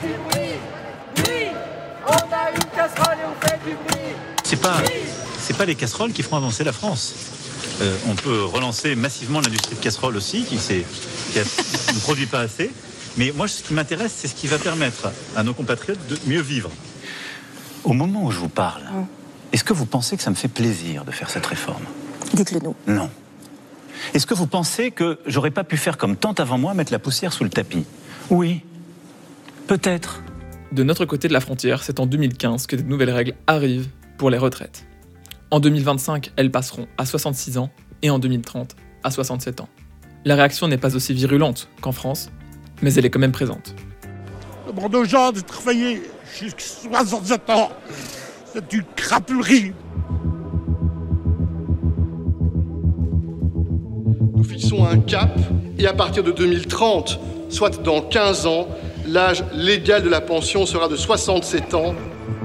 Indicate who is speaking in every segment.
Speaker 1: du bruit. Oui, on a une casserole et on fait du bruit.
Speaker 2: C'est pas les casseroles qui feront avancer la France. On peut relancer massivement l'industrie de casseroles aussi, qui ne produit pas assez. Mais moi, ce qui m'intéresse, c'est ce qui va permettre à nos compatriotes de mieux vivre. Au moment où je vous parle, est-ce que vous pensez que ça me fait plaisir de faire cette réforme ?
Speaker 3: Dites-le nous.
Speaker 2: Non. Est-ce que vous pensez que j'aurais pas pu faire comme tant avant moi, mettre la poussière sous le tapis ? Oui. Peut-être.
Speaker 4: De notre côté de la frontière, c'est en 2015 que de nouvelles règles arrivent pour les retraites. En 2025, elles passeront à 66 ans et en 2030 à 67 ans. La réaction n'est pas aussi virulente qu'en France, mais elle est quand même présente.
Speaker 5: Demande aux gens de travailler jusqu'à 67 ans. C'est une crapulerie.
Speaker 6: Nous fixons un cap et à partir de 2030, soit dans 15 ans, l'âge légal de la pension sera de 67 ans.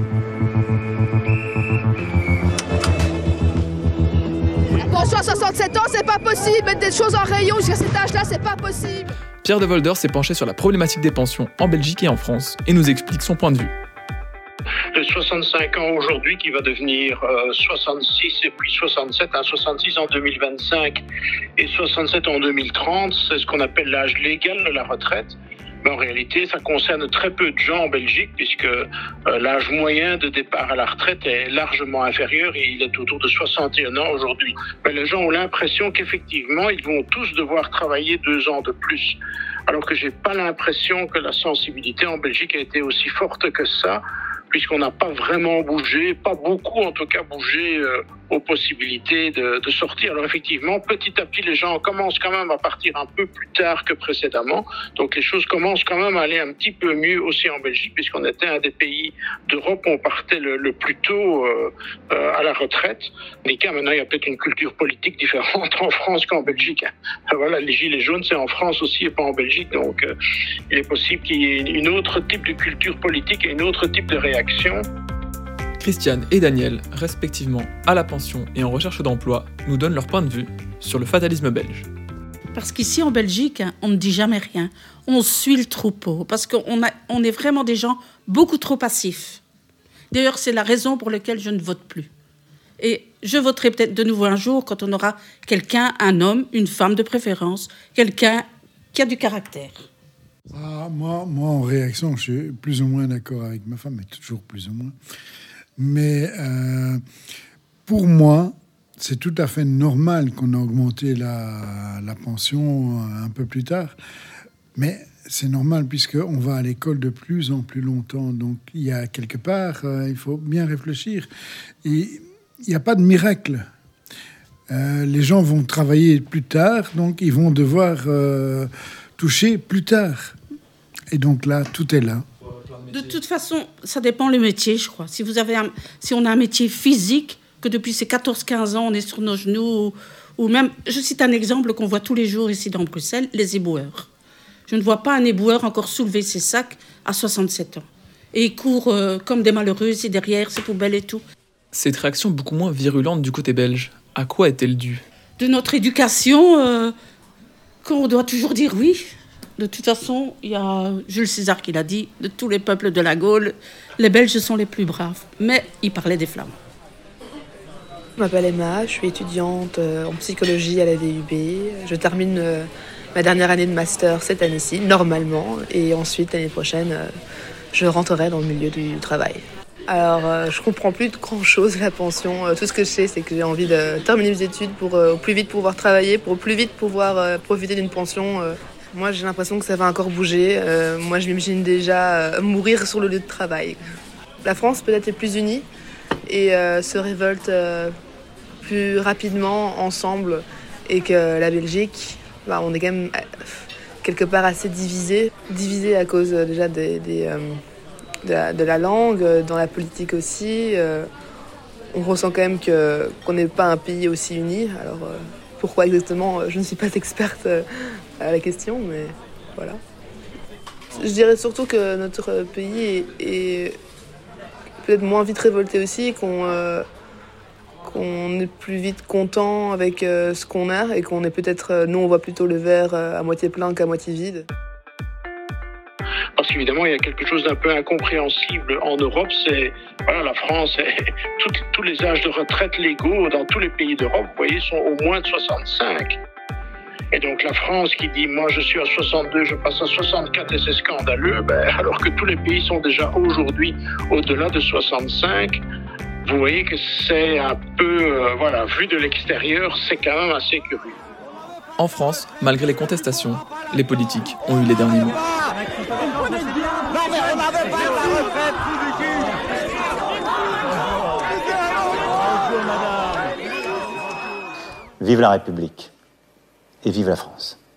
Speaker 7: Pension à 67 ans, c'est pas possible. Mettre des choses en rayon jusqu'à cet âge-là, c'est pas possible.
Speaker 4: Pierre de Volder s'est penché sur la problématique des pensions en Belgique et en France et nous explique son point de vue.
Speaker 8: De 65 ans aujourd'hui qui va devenir 66 et puis 67, 66 en 2025 et 67 en 2030, c'est ce qu'on appelle l'âge légal de la retraite. Mais en réalité, ça concerne très peu de gens en Belgique puisque l'âge moyen de départ à la retraite est largement inférieur et il est autour de 61 ans aujourd'hui. Mais les gens ont l'impression qu'effectivement, ils vont tous devoir travailler 2 ans de plus. Alors que j'ai pas l'impression que la sensibilité en Belgique a été aussi forte que ça, puisqu'on n'a pas vraiment bougé, pas beaucoup en tout cas bougé aux possibilités de sortir. Alors effectivement, petit à petit, les gens commencent quand même à partir un peu plus tard que précédemment. Donc les choses commencent quand même à aller un petit peu mieux aussi en Belgique, puisqu'on était un des pays d'Europe où on partait le plus tôt à la retraite. Mais cas, maintenant, il y a peut-être une culture politique différente en France qu'en Belgique. Voilà, les gilets jaunes, c'est en France aussi et pas en Belgique. Donc il est possible qu'il y ait une autre type de culture politique et une autre type de réaction.
Speaker 4: Christiane et Daniel, respectivement à la pension et en recherche d'emploi, nous donnent leur point de vue sur le fatalisme belge.
Speaker 9: Parce qu'ici en Belgique, on ne dit jamais rien. On suit le troupeau, parce qu'on est vraiment des gens beaucoup trop passifs. D'ailleurs, c'est la raison pour laquelle je ne vote plus. Et je voterai peut-être de nouveau un jour quand on aura quelqu'un, un homme, une femme de préférence, quelqu'un qui a du caractère.
Speaker 5: Moi, en réaction, je suis plus ou moins d'accord avec ma femme, mais toujours plus ou moins. Mais pour moi, c'est tout à fait normal qu'on a augmenté la pension un peu plus tard. Mais c'est normal puisqu'on va à l'école de plus en plus longtemps. Donc, il y a quelque part, il faut bien réfléchir. Et il n'y a pas de miracle. Les gens vont travailler plus tard, donc ils vont devoir toucher plus tard. Et donc là, tout est là.
Speaker 9: De toute façon, ça dépend le métier, je crois. Si on a un métier physique, que depuis ces 14-15 ans, on est sur nos genoux, ou même, je cite un exemple qu'on voit tous les jours ici dans Bruxelles, les éboueurs. Je ne vois pas un éboueur encore soulever ses sacs à 67 ans. Et il court comme des malheureux, ici derrière, ses poubelles et tout.
Speaker 4: Cette réaction beaucoup moins virulente du côté belge, à quoi est-elle due ?
Speaker 9: De notre éducation, qu'on doit toujours dire oui. De toute façon, il y a Jules César qui l'a dit, de tous les peuples de la Gaule, les Belges sont les plus braves. Mais il parlait des Flamands.
Speaker 10: Je m'appelle Emma, je suis étudiante en psychologie à la DUB. Je termine ma dernière année de master cette année-ci, normalement. Et ensuite, l'année prochaine, je rentrerai dans le milieu du travail. Alors, je comprends plus de grand-chose, la pension. Tout ce que je sais, c'est que j'ai envie de terminer mes études pour au plus vite pouvoir travailler, pour au plus vite pouvoir profiter d'une pension. Moi, j'ai l'impression que ça va encore bouger. Moi, je m'imagine déjà mourir sur le lieu de travail. La France, peut-être, est plus unie et se révolte plus rapidement ensemble. Et que la Belgique, on est quand même quelque part assez divisé. Divisé à cause déjà de la langue, dans la politique aussi. On ressent quand même qu'on n'est pas un pays aussi uni. Alors, pourquoi exactement ? Je ne suis pas experte à la question, mais voilà. Je dirais surtout que notre pays est peut-être moins vite révolté aussi, qu'on est plus vite content avec ce qu'on a et qu'on est peut-être... nous, on voit plutôt le verre à moitié plein qu'à moitié vide.
Speaker 8: Parce qu'évidemment, il y a quelque chose d'un peu incompréhensible en Europe, c'est, voilà, la France, tous les âges de retraite légaux dans tous les pays d'Europe, vous voyez, sont au moins de 65. Et donc la France qui dit, moi je suis à 62, je passe à 64 et c'est scandaleux, alors que tous les pays sont déjà aujourd'hui au-delà de 65, vous voyez que c'est un peu, vu de l'extérieur, c'est quand même assez curieux.
Speaker 4: En France, malgré les contestations, les politiques ont eu les derniers mots.
Speaker 3: Vive la République et vive la France.